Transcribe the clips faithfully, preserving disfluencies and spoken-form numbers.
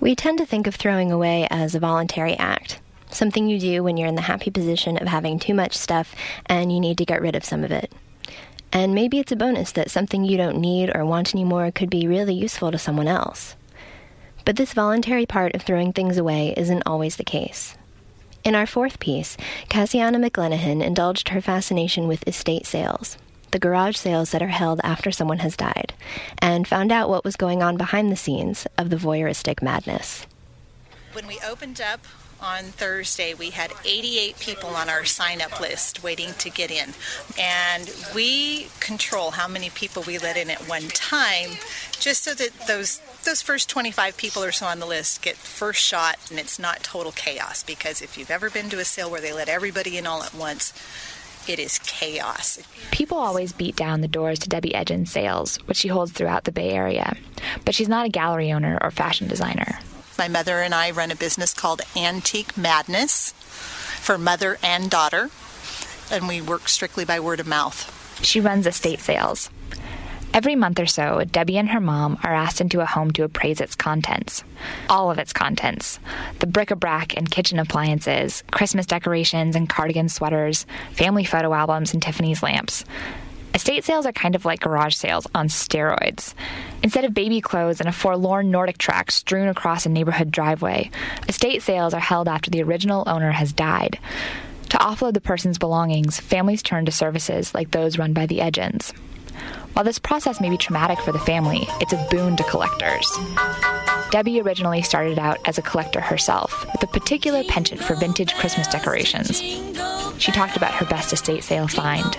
We tend to think of throwing away as a voluntary act, something you do when you're in the happy position of having too much stuff and you need to get rid of some of it. And maybe it's a bonus that something you don't need or want anymore could be really useful to someone else. But this voluntary part of throwing things away isn't always the case. In our fourth piece, Cassiana McLenahan indulged her fascination with estate sales, the garage sales that are held after someone has died, and found out what was going on behind the scenes of the voyeuristic madness. When we opened up on Thursday, we had eighty-eight people on our sign-up list waiting to get in. And we control how many people we let in at one time, just so that those those first twenty-five people or so on the list get first shot and it's not total chaos. Because if you've ever been to a sale where they let everybody in all at once, it is chaos. People always beat down the doors to Debbie Edgens' sales, which she holds throughout the Bay Area. But she's not a gallery owner or fashion designer. My mother and I run a business called Antique Madness for mother and daughter, and we work strictly by word of mouth. She runs estate sales. Every month or so, Debbie and her mom are asked into a home to appraise its contents. All of its contents. The bric-a-brac and kitchen appliances, Christmas decorations and cardigan sweaters, family photo albums and Tiffany's lamps. Estate sales are kind of like garage sales on steroids. Instead of baby clothes and a forlorn Nordic track strewn across a neighborhood driveway, estate sales are held after the original owner has died. To offload the person's belongings, families turn to services like those run by the Edgens. While this process may be traumatic for the family, it's a boon to collectors. Debbie originally started out as a collector herself, with a particular penchant for vintage Christmas decorations. She talked about her best estate sale find.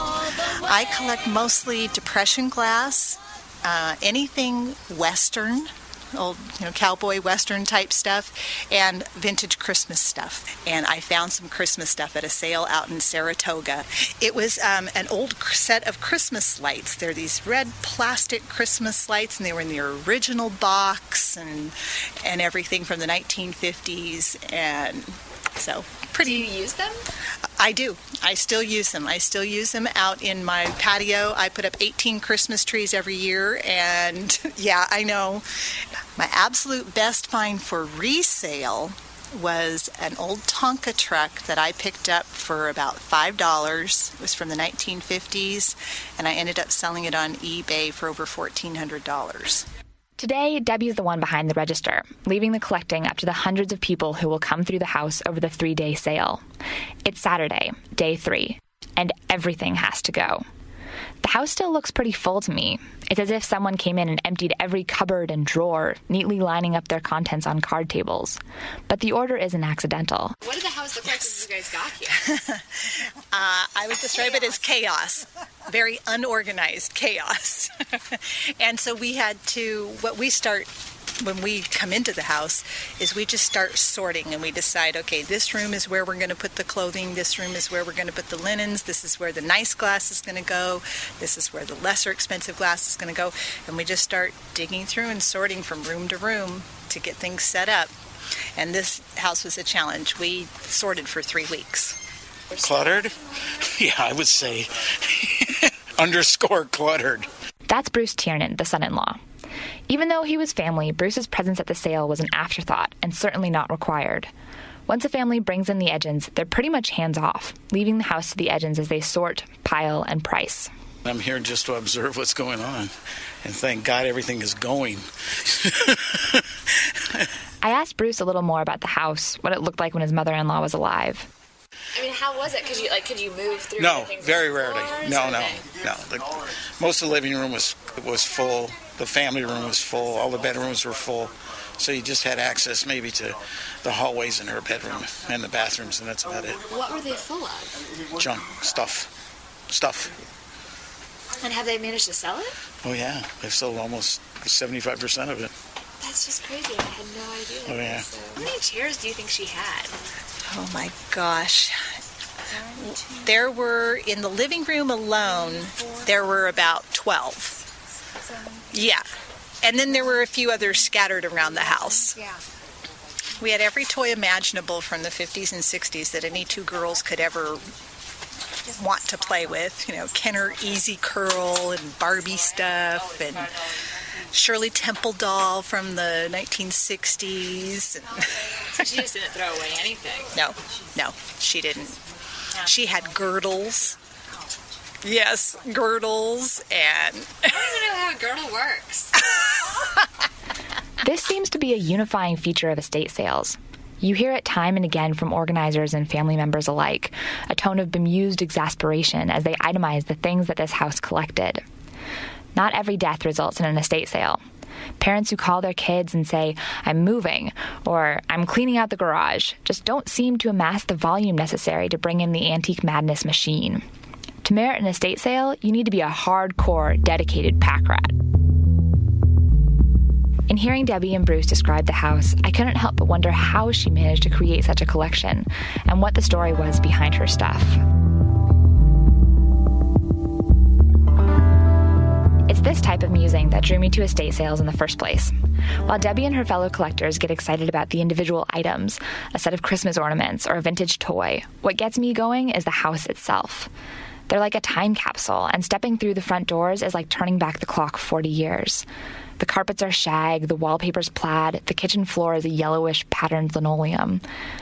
I collect mostly Depression glass, uh, anything Western, old, you know, cowboy Western type stuff, and vintage Christmas stuff. And I found some Christmas stuff at a sale out in Saratoga. It was um, an old set of Christmas lights. They're these red plastic Christmas lights, and they were in the original box and and everything from the nineteen fifties. And so, pretty. Do you use them? I do. I still use them. I still use them out in my patio. I put up eighteen Christmas trees every year, and yeah, I know. My absolute best find for resale was an old Tonka truck that I picked up for about five dollars. It was from the nineteen fifties, and I ended up selling it on eBay for over fourteen hundred dollars. Today, Debbie's the one behind the register, leaving the collecting up to the hundreds of people who will come through the house over the three-day sale. It's Saturday, day three, and everything has to go. The house still looks pretty full to me. It's as if someone came in and emptied every cupboard and drawer, neatly lining up their contents on card tables. But the order isn't accidental. What did the house look like when you guys got here? uh, I would describe chaos. It as chaos. Very unorganized chaos. And so we had to, what we start when we come into the house is we just start sorting and we decide, okay, this room is where we're going to put the clothing, this room is where we're going to put the linens, this is where the nice glass is going to go, this is where the lesser expensive glass is going to go, and we just start digging through and sorting from room to room to get things set up. And this house was a challenge. We sorted for three weeks. Cluttered? Yeah, I would say underscore cluttered. That's Bruce Tiernan, the son-in-law. Even though he was family, Bruce's presence at the sale was an afterthought and certainly not required. Once a family brings in the Edgens, they're pretty much hands-off, leaving the house to the Edgens as they sort, pile, and price. I'm here just to observe what's going on, and thank God everything is going. I asked Bruce a little more about the house, what it looked like when his mother-in-law was alive. I mean, how was it? Could you like, could you move through? No, very rarely. No, no, okay. no. The, most of the living room was was full. The family room was full. All the bedrooms were full. So you just had access maybe to the hallways in her bedroom and the bathrooms, and that's about it. What were they full of? Junk, stuff, stuff. And have they managed to sell it? Oh yeah, they've sold almost seventy-five percent of it. That's just crazy. I had no idea. Oh yeah. So, how many chairs do you think she had? Oh my gosh. There were, in the living room alone, there were about twelve. Yeah. And then there were a few others scattered around the house. Yeah. We had every toy imaginable from the fifties and sixties that any two girls could ever want to play with. You know, Kenner Easy Curl and Barbie stuff and Shirley Temple doll from the nineteen sixties. So she just didn't throw away anything? No, no, she didn't. She had girdles. Yes, girdles, and... I don't even know how a girdle works. This seems to be a unifying feature of estate sales. You hear it time and again from organizers and family members alike, a tone of bemused exasperation as they itemize the things that this house collected. Not every death results in an estate sale. Parents who call their kids and say, "I'm moving," or "I'm cleaning out the garage," just don't seem to amass the volume necessary to bring in the antique madness machine. To merit an estate sale, you need to be a hardcore, dedicated pack rat. In hearing Debbie and Bruce describe the house, I couldn't help but wonder how she managed to create such a collection, and what the story was behind her stuff. It's this type of musing that drew me to estate sales in the first place. While Debbie and her fellow collectors get excited about the individual items, a set of Christmas ornaments, or a vintage toy, what gets me going is the house itself. They're like a time capsule, and stepping through the front doors is like turning back the clock forty years. The carpets are shag, the wallpaper's plaid, the kitchen floor is a yellowish patterned linoleum.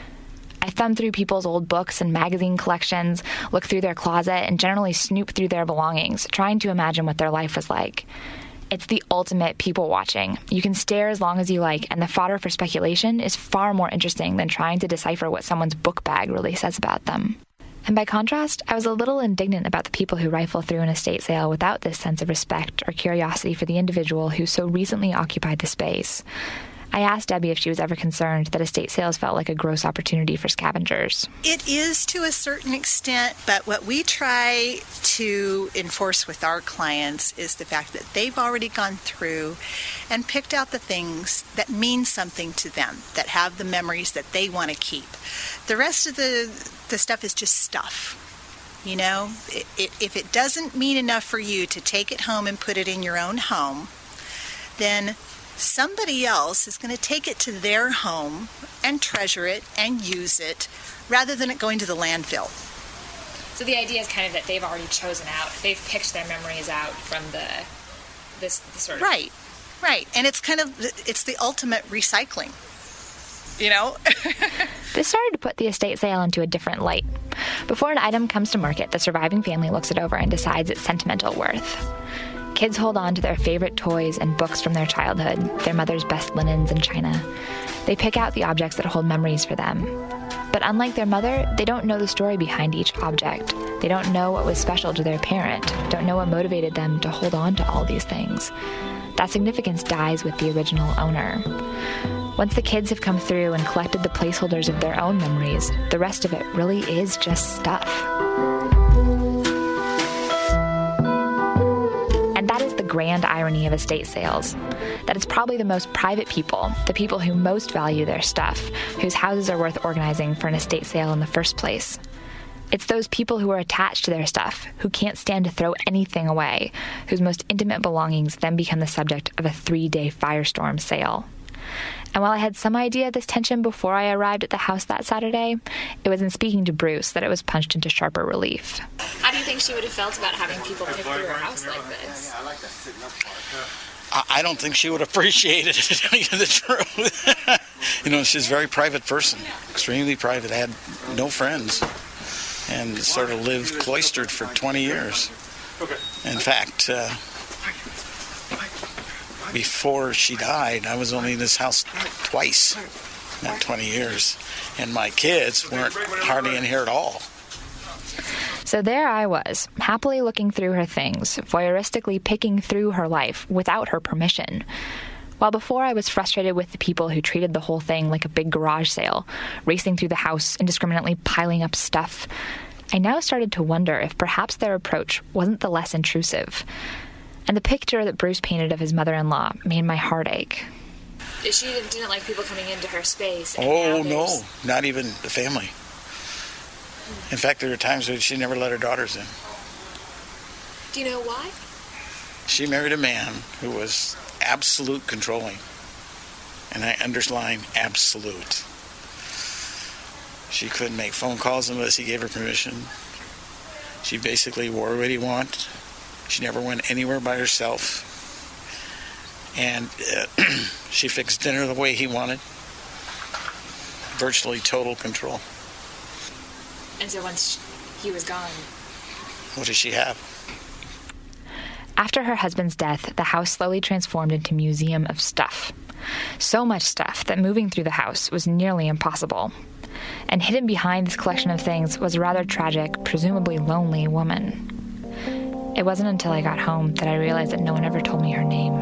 I thumb through people's old books and magazine collections, look through their closet, and generally snoop through their belongings, trying to imagine what their life was like. It's the ultimate people watching. You can stare as long as you like, and the fodder for speculation is far more interesting than trying to decipher what someone's book bag really says about them. And by contrast, I was a little indignant about the people who rifle through an estate sale without this sense of respect or curiosity for the individual who so recently occupied the space. I asked Debbie if she was ever concerned that estate sales felt like a gross opportunity for scavengers. It is to a certain extent, but what we try to enforce with our clients is the fact that they've already gone through and picked out the things that mean something to them, that have the memories that they want to keep. The rest of the, the stuff is just stuff. You know, it, it, if it doesn't mean enough for you to take it home and put it in your own home, then somebody else is going to take it to their home and treasure it and use it rather than it going to the landfill. So the idea is kind of that they've already chosen out, they've picked their memories out from the this, this sort of... Right, right. And it's kind of, it's the ultimate recycling, you know? This started to put the estate sale into a different light. Before an item comes to market, the surviving family looks it over and decides its sentimental worth. Kids hold on to their favorite toys and books from their childhood, their mother's best linens and china. They pick out the objects that hold memories for them. But unlike their mother, they don't know the story behind each object. They don't know what was special to their parent, don't know what motivated them to hold on to all these things. That significance dies with the original owner. Once the kids have come through and collected the placeholders of their own memories, the rest of it really is just stuff. And that is the grand irony of estate sales, that it's probably the most private people, the people who most value their stuff, whose houses are worth organizing for an estate sale in the first place. It's those people who are attached to their stuff, who can't stand to throw anything away, whose most intimate belongings then become the subject of a three-day firestorm sale. And while I had some idea of this tension before I arrived at the house that Saturday, it was in speaking to Bruce that it was punched into sharper relief. How do you think she would have felt about having people pick through her house like this? I don't think she would appreciate it, to tell you the truth. You know, she's a very private person, extremely private. I had no friends and sort of lived cloistered for twenty years. In fact, uh, before she died, I was only in this house twice in that twenty years. And my kids weren't hardly in here at all. So there I was, happily looking through her things, voyeuristically picking through her life without her permission. While before I was frustrated with the people who treated the whole thing like a big garage sale, racing through the house, indiscriminately piling up stuff, I now started to wonder if perhaps their approach wasn't the less intrusive. And the picture that Bruce painted of his mother-in-law made my heart ache. She didn't like people coming into her space. Oh, no, not even the family. In fact, there were times when she never let her daughters in. Do you know why? She married a man who was absolute controlling. And I underline absolute. She couldn't make phone calls unless he gave her permission. She basically wore what he wanted. She never went anywhere by herself. And uh, she fixed dinner the way he wanted. Virtually total control. And so once he was gone, what does she have? After her husband's death, the house slowly transformed into a museum of stuff. So much stuff that moving through the house was nearly impossible. And hidden behind this collection of things was a rather tragic, presumably lonely woman. It wasn't until I got home that I realized that no one ever told me her name.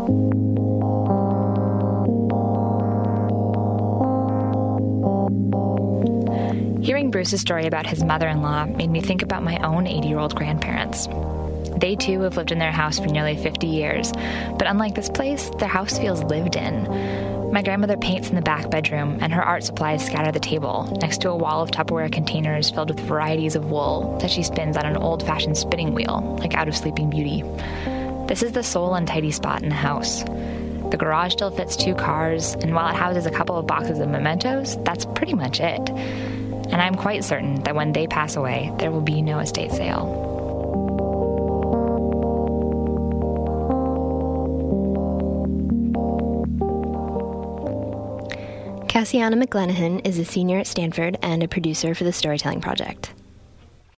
Hearing Bruce's story about his mother-in-law made me think about my own eighty-year-old grandparents. They, too, have lived in their house for nearly fifty years, but unlike this place, their house feels lived in. My grandmother paints in the back bedroom, and her art supplies scatter the table, next to a wall of Tupperware containers filled with varieties of wool that she spins on an old-fashioned spinning wheel, like out of Sleeping Beauty. This is the sole untidy spot in the house. The garage still fits two cars, and while it houses a couple of boxes of mementos, that's pretty much it. And I'm quite certain that when they pass away, there will be no estate sale. Cassiana McLenaghan is a senior at Stanford and a producer for the Storytelling Project.